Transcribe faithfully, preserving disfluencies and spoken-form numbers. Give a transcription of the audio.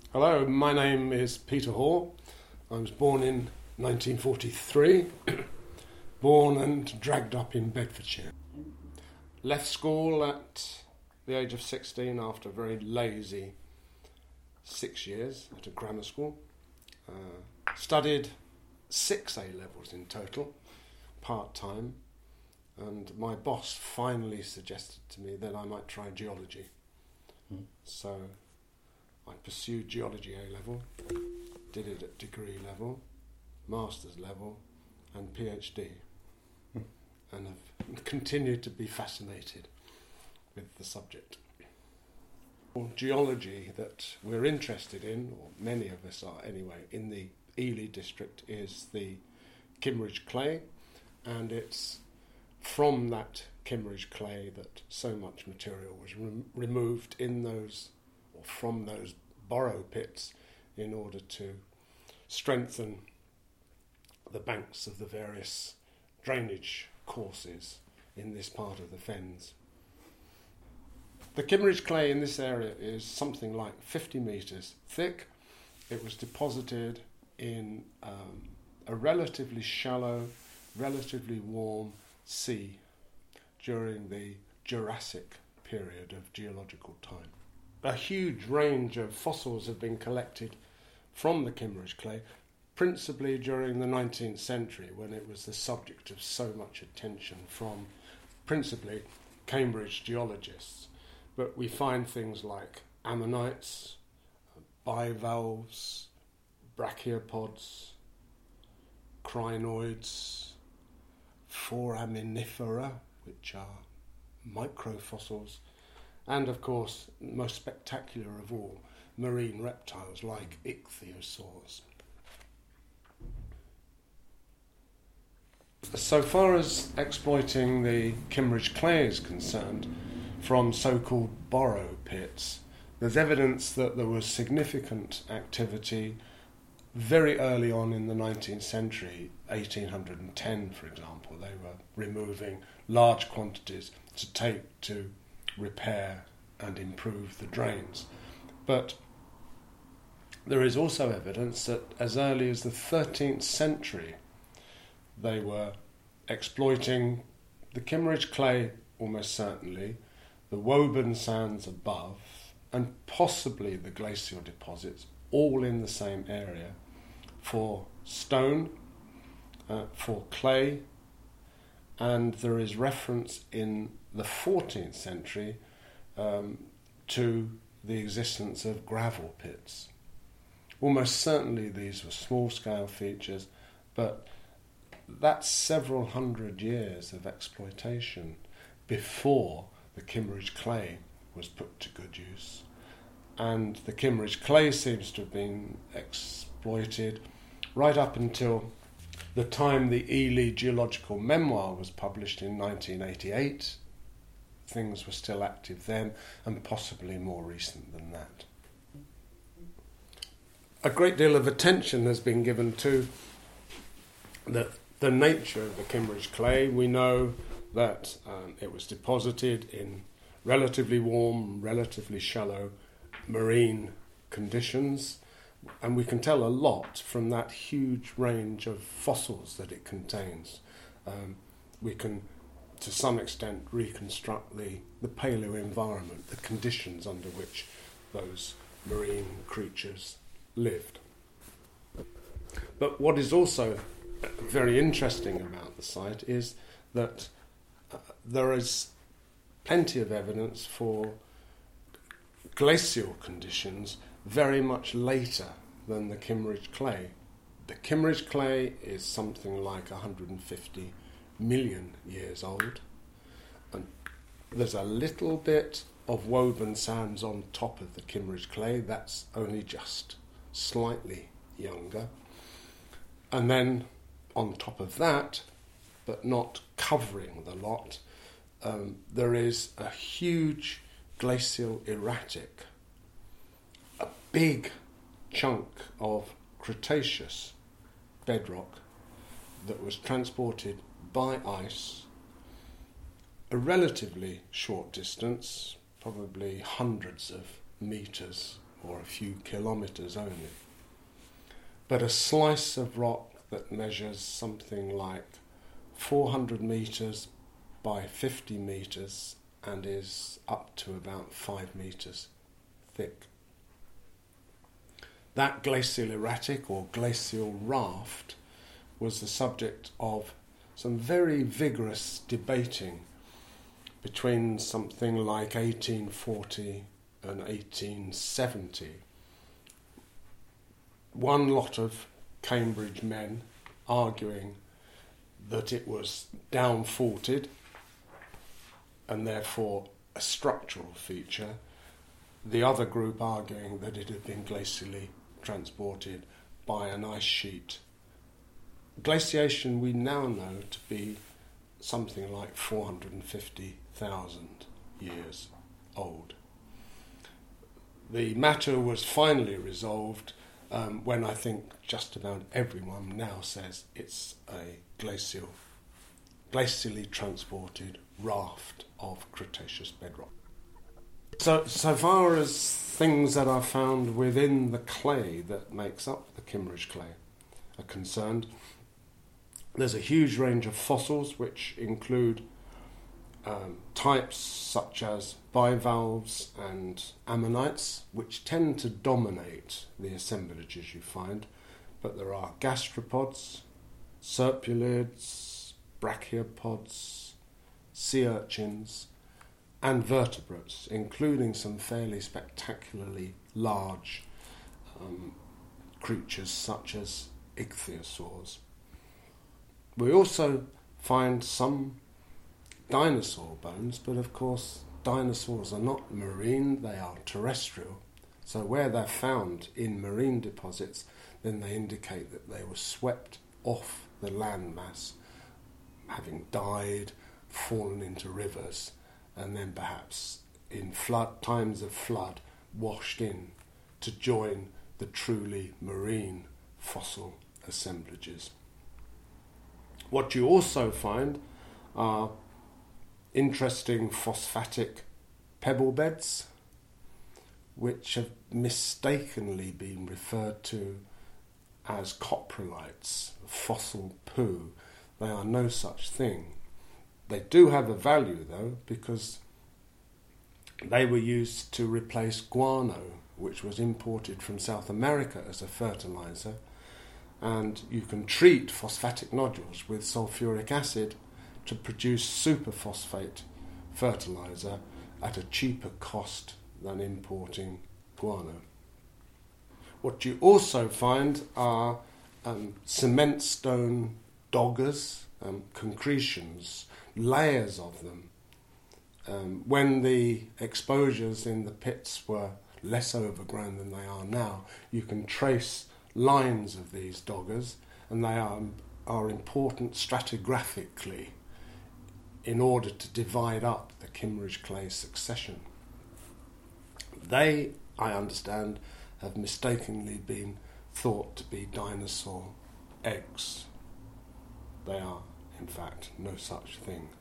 Hello, my name is Peter Hall. I was born in nineteen forty-three, born and dragged up in Bedfordshire. Left school at the age of sixteen after a very lazy six years at a grammar school. Uh, studied six A-levels in total, part-time, and my boss finally suggested to me that I might try geology. Mm. So I pursued geology A-level, did it at degree level, master's level, and PhD, mm. and have continued to be fascinated with the subject. Geology that we're interested in, or many of us are anyway, in the Ely district is the Kimmeridge clay, and it's from that Kimmeridge clay that so much material was re- removed in those, or from those borrow pits, in order to strengthen the banks of the various drainage courses in this part of the Fens. The Kimmeridge clay in this area is something like fifty metres thick. It was deposited in um, a relatively shallow, relatively warm sea during the Jurassic period of geological time. A huge range of fossils have been collected from the Kimmeridge clay, principally during the nineteenth century, when it was the subject of so much attention from principally Cambridge geologists. But we find things like ammonites, bivalves, brachiopods, crinoids, foraminifera, which are microfossils, and of course, most spectacular of all, marine reptiles like ichthyosaurs. So far as exploiting the Kimmeridge clay is concerned, from so-called borrow pits, there's evidence that there was significant activity very early on in the nineteenth century, eighteen ten for example. They were removing large quantities to take to repair and improve the drains. But there is also evidence that as early as the thirteenth century they were exploiting the Kimmeridge clay almost certainly, the Woburn sands above, and possibly the glacial deposits, all in the same area, for stone, uh, for clay, and there is reference in the fourteenth century um, to the existence of gravel pits. Almost certainly these were small-scale features, but that's several hundred years of exploitation before the Kimmeridge clay was put to good use. And the Kimmeridge clay seems to have been exploited right up until the time the Ely Geological Memoir was published in nineteen eighty-eight. Things were still active then, and possibly more recent than that. A great deal of attention has been given to the, the nature of the Kimmeridge clay. We know that um, it was deposited in relatively warm, relatively shallow marine conditions, and we can tell a lot from that huge range of fossils that it contains. Um, we can, to some extent, reconstruct the, the paleo environment, the conditions under which those marine creatures lived. But what is also very interesting about the site is that uh, there is plenty of evidence for glacial conditions very much later than the Kimmeridge clay. The Kimmeridge clay is something like one hundred fifty million years old, and there's a little bit of Woburn sands on top of the Kimmeridge clay. That's only just slightly younger. And then on top of that, but not covering the lot, um, there is a huge glacial erratic, a big chunk of Cretaceous bedrock that was transported by ice a relatively short distance, probably hundreds of metres or a few kilometres only. But a slice of rock that measures something like four hundred metres by fifty metres and is up to about five metres thick. That glacial erratic or glacial raft was the subject of some very vigorous debating between something like eighteen forty and eighteen seventy. One lot of Cambridge men arguing that it was down-faulted and therefore a structural feature, the other group arguing that it had been glacially transported by an ice sheet. Glaciation we now know to be something like four hundred fifty thousand years old. The matter was finally resolved um, when I think just about everyone now says it's a glacial, glacially transported raft of Cretaceous bedrock. So, so far as things that are found within the clay that makes up the Kimmeridge clay are concerned, there's a huge range of fossils which include um, types such as bivalves and ammonites, which tend to dominate the assemblages you find, but there are gastropods, serpulids, brachiopods, sea urchins, and vertebrates, including some fairly spectacularly large um, creatures such as ichthyosaurs. We also find some dinosaur bones, but of course dinosaurs are not marine, they are terrestrial. So where they're found in marine deposits, then they indicate that they were swept off the landmass, having died, fallen into rivers, and then perhaps in flood times of flood washed in to join the truly marine fossil assemblages. What you also find are interesting phosphatic pebble beds, which have mistakenly been referred to as coprolites, fossil poo. They are no such thing. They do have a value, though, because they were used to replace guano, which was imported from South America as a fertilizer, and you can treat phosphatic nodules with sulfuric acid to produce superphosphate fertilizer at a cheaper cost than importing guano. What you also find are um, cement stone doggers, um, concretions, layers of them. Um, when the exposures in the pits were less overgrown than they are now, you can trace lines of these doggers, and they are, are important stratigraphically in order to divide up the Kimmeridge clay succession. They, I understand, have mistakenly been thought to be dinosaur eggs. They are, in fact, no such thing.